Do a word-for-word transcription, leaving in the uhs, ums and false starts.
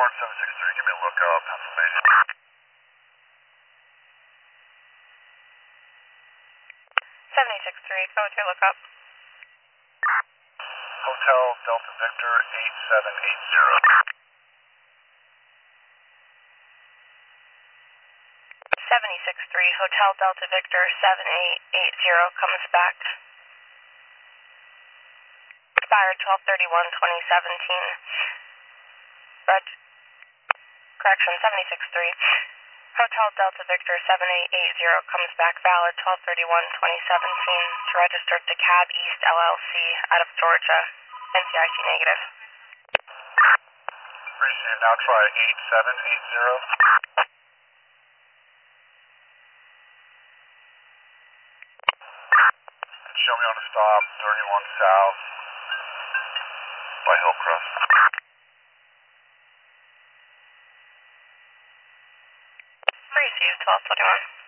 Horn seven six three, give me a lookout, Pennsylvania. seven six three, go with your lookup. Hotel Delta Victor eight seven eight zero. seven six three, Hotel Delta Victor seven eight eight zero comes back. Expired twelve thirty-one twenty seventeen. Reg. Correction, seven six three. Hotel Delta Victor seven eight eight zero comes back valid twelve thirty-one twenty seventeen. It's registered to Cab East L L C out of Georgia. N C I C negative. Appreciate it. Now try eight seven eight zero. And show me on a stop, thirty-one South by Hillcrest. Received twelve twenty-one.